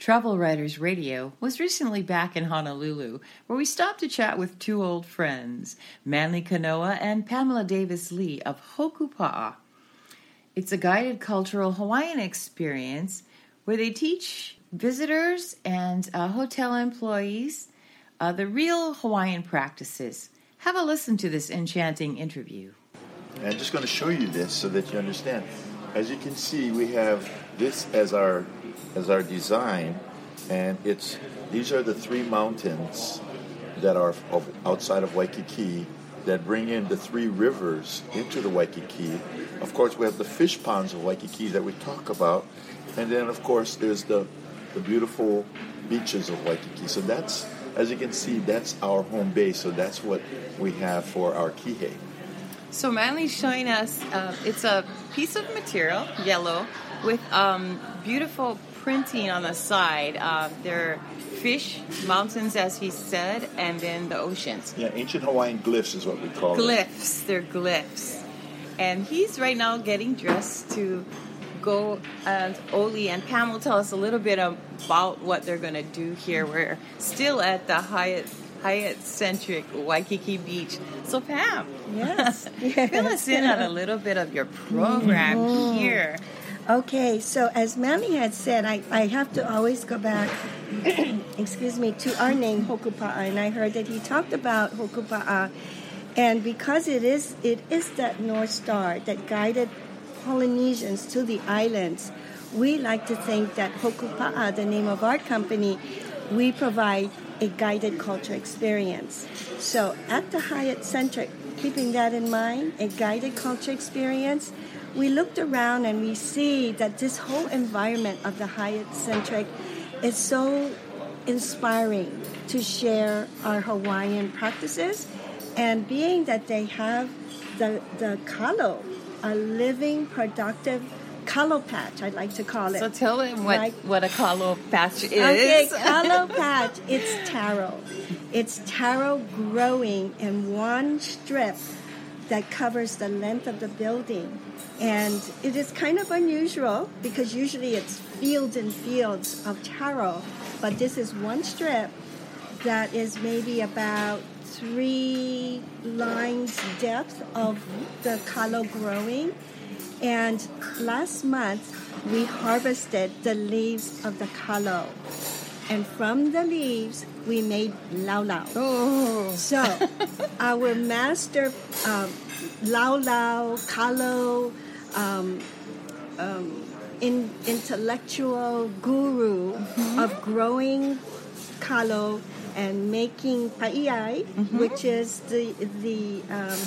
Travel Writers Radio was recently back in Honolulu, where we stopped to chat with two old friends, Manly Kanoa and Pamela Davis Lee of Hokupa'a. It's a guided cultural Hawaiian experience where they teach visitors and hotel employees the real Hawaiian practices. Have a listen to this enchanting interview. And I'm just going to show you this so that you understand. As you can see, we have this as our design, and these are the three mountains that are outside of Waikiki that bring in the three rivers into the Waikiki. Of course, we have the fish ponds of Waikiki that we talk about, and then of course there's the beautiful beaches of Waikiki. So that's, as you can see, that's our home base. So that's what we have for our kihei. So Manly's showing us, it's a piece of material, yellow, with beautiful printing on the side. There are fish, mountains, as he said, and then the oceans. Yeah, ancient Hawaiian glyphs is what we call Glyphs, they're glyphs. And he's right now getting dressed to go, and Oli and Pam will tell us a little bit about what they're going to do here. We're still at the Hyatt-centric Waikiki Beach. So Pam, yes. Fill us in on a little bit of your program here. Okay, so as Manly had said, I have to always go back, to our name, Hokupa'a, and I heard that he talked about Hokupa'a, and because it is that North Star that guided Polynesians to the islands, we like to think that Hokupa'a, the name of our company, we provide a guided culture experience. So at the Hyatt-centric, keeping that in mind, a guided culture experience, we looked around and we see that this whole environment of the Hyatt-centric is so inspiring to share our Hawaiian practices. And being that they have the kalo, a living, productive kalo patch, I'd like to call it. So tell them what a kalo patch is. Okay, kalo patch, it's taro. It's taro growing in one strip that covers the length of the building. And it is kind of unusual because usually it's fields and fields of taro, but this is one strip that is maybe about 3 lines depth of the kalo growing. And last month we harvested the leaves of the kalo. And from the leaves, we made laulau. Oh. So, our master laulau, kalo, intellectual guru of growing kalo and making pa'iai, which is the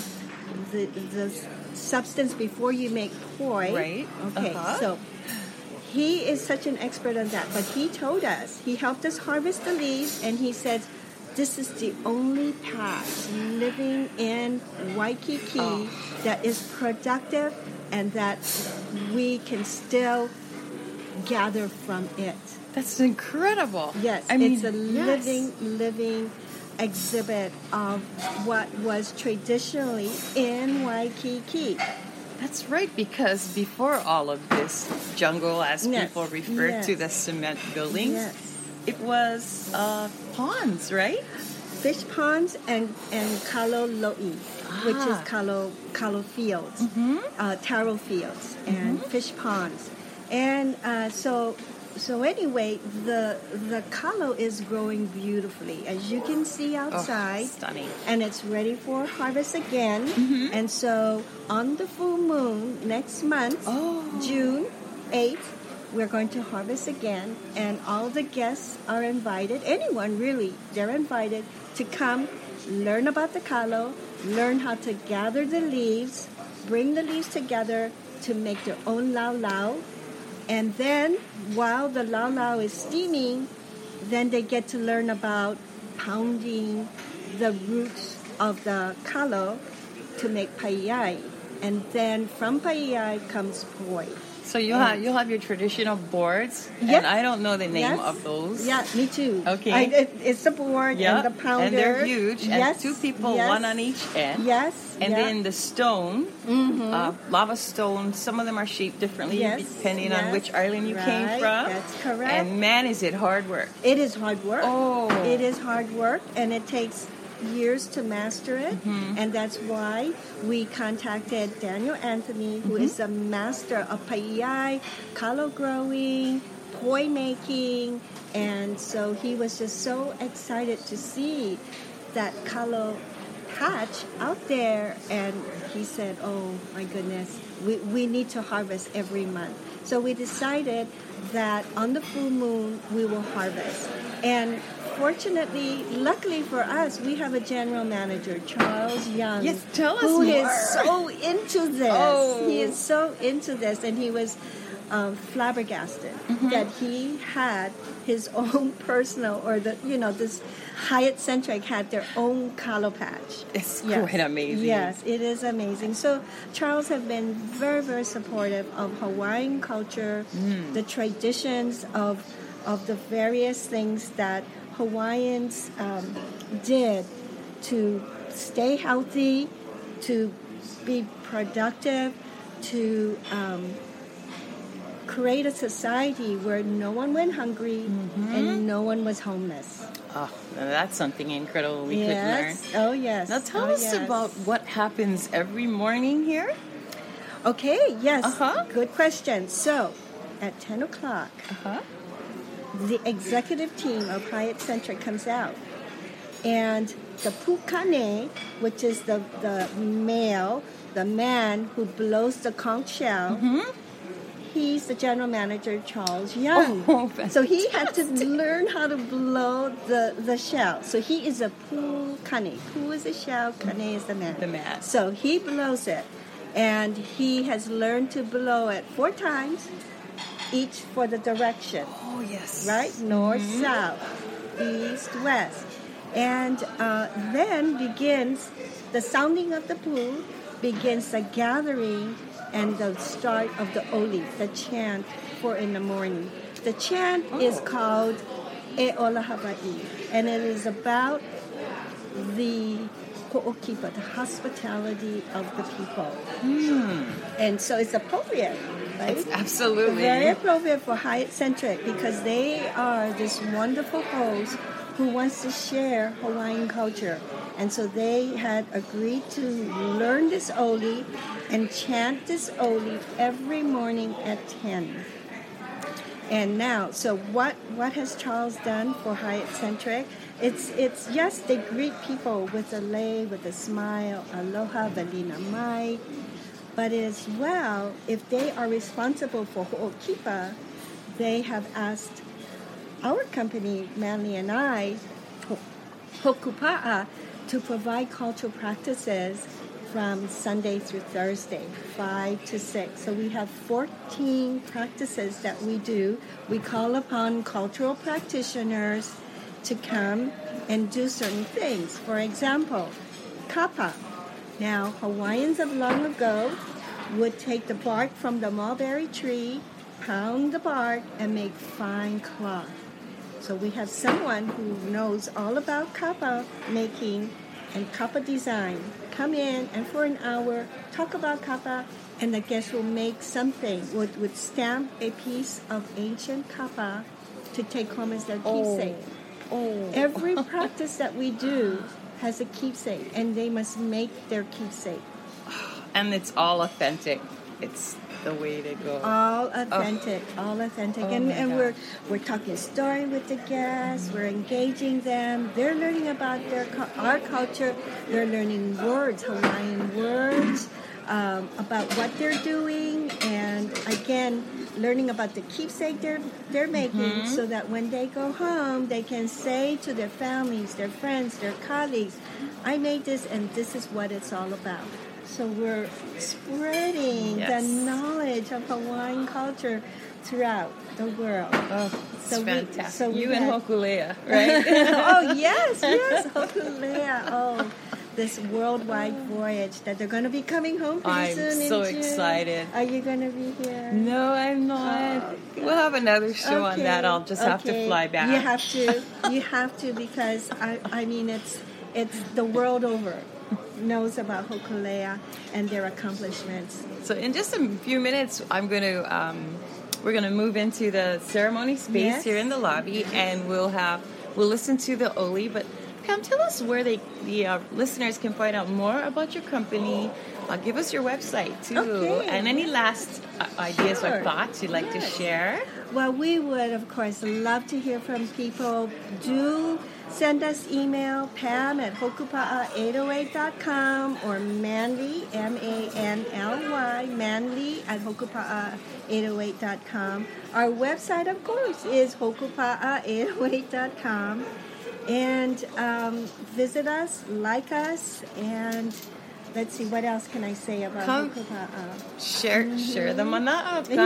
substance before you make poi. Right. Okay, so he is such an expert on that, but he told us, he helped us harvest the leaves, and he said, this is the only patch living in Waikiki that is productive and that we can still gather from it. That's incredible. Yes, it's a living exhibit of what was traditionally in Waikiki. That's right, because before all of this jungle, as people refer to the cement buildings, it was ponds, right? Fish ponds and kalo lo'i, which is kalo fields, taro fields, and fish ponds. And so anyway, the kalo is growing beautifully, as you can see outside. Stunning. And it's ready for harvest again. And so on the full moon next month, June 8th, we're going to harvest again. And all the guests are invited, anyone really, they're invited to come learn about the kalo, learn how to gather the leaves, bring the leaves together to make their own laulau. And then, while the laulau is steaming, then they get to learn about pounding the roots of the kalo to make pa'iai. And then from pa'iai comes poi. So you'll have your traditional boards, Yes. and I don't know the name Yes. of those. Yeah, me too. Okay. It's the board Yeah, and the pounder. and they're huge, Yes. and two people, yes. one on each end. Yes. And yeah. then the stone, lava stone, some of them are shaped differently Yes, depending on yes, which island you came right, from. that's correct. And man, is it hard work. It is hard work. Oh. It is hard work, and it takes years to master it. Mm-hmm. And that's why we contacted Daniel Anthony, who is a master of pa'iai, kalo growing, poi making. And so he was just so excited to see that kalo patch out there. And he said, oh my goodness, we need to harvest every month. So we decided that on the full moon, we will harvest. And fortunately, luckily for us, we have a general manager, Charles Young. Yes, tell us who more. is so into this. Oh. He is so into this, and he was flabbergasted that he had his own personal, or this Hyatt Centric had their own kalo patch. It's quite amazing. Yes, it is amazing. So Charles has been very, very supportive of Hawaiian culture, the traditions of the various things that Hawaiians did to stay healthy, to be productive, to create a society where no one went hungry and no one was homeless. Oh, that's something incredible we could learn. Yes. Oh, yes. Now tell Oh, us yes. about what happens every morning here. Okay, yes. Uh-huh. Good question. So, at 10 o'clock, the executive team of Hyatt Centric comes out. And the pukane, which is the male, the man who blows the conch shell, he's the general manager, Charles Young. Oh, so he had to learn how to blow the shell. So he is a pukane. Pu is a shell, kane is the man. The man. So he blows it. And he has learned to blow it 4 times, each for the direction. Oh, yes. Right? North, south, east, west. And then begins the sounding of the pu, begins the gathering and the start of the oli, the chant for in the morning. The chant is called E Ola Hawaii, and it is about the ho'okipa, the hospitality of the people. And so it's appropriate, right? It's absolutely. Very appropriate for Hyatt Centric because they are this wonderful host who wants to share Hawaiian culture. And so they had agreed to learn this oli and chant this oli every morning at 10. And now, so what has Charles done for Hyatt Centric? It's yes, they greet people with a lei, with a smile, aloha, velina mai. But as well, if they are responsible for ho'okipa, they have asked our company, Manly and I, Hokupa'a, to provide cultural practices from Sunday through Thursday, 5 to 6. So we have 14 practices that we do. We call upon cultural practitioners to come and do certain things. For example, kapa. Now, Hawaiians of long ago would take the bark from the mulberry tree, pound the bark, and make fine cloth. So we have someone who knows all about kapa making and kapa design come in and for an hour talk about kapa, and the guest will make something, would stamp a piece of ancient kapa to take home as their keepsake. Every practice that we do has a keepsake, and they must make their keepsake. And it's all authentic. It's the way to go. All authentic, all authentic. And my we're talking story with the guests, we're engaging them. They're learning about our culture. They're learning words, Hawaiian words, about what they're doing, and again, learning about the keepsake they're making so that when they go home, they can say to their families, their friends, their colleagues, I made this and this is what it's all about. So we're spreading the knowledge of Hawaiian culture throughout the world. Oh, it's fantastic. You and had- Hokulea, right? Oh, yes, Hokulea. Oh, this worldwide voyage that they're going to be coming home pretty soon. I'm so excited. Are you going to be here? No, I'm not. Oh, we'll have another show on that. I'll just have to fly back. You have to. You have to, because I mean it's the world over knows about Hokulea and their accomplishments. So in just a few minutes, we're gonna move into the ceremony space here in the lobby, and we'll listen to the Oli. But Pam, tell us where the listeners can find out more about your company. Give us your website too, and any last ideas or thoughts you'd like to share. Well, we would, of course, love to hear from people. Do send us email, pam@hokupa'a808.com, or Manly, M-A-N-L-Y, manly@hokupa'a808.com. Our website, of course, is hokupa'a808.com. And visit us, like us, and let's see, what else can I say about Hokupa'a? Share them on the app.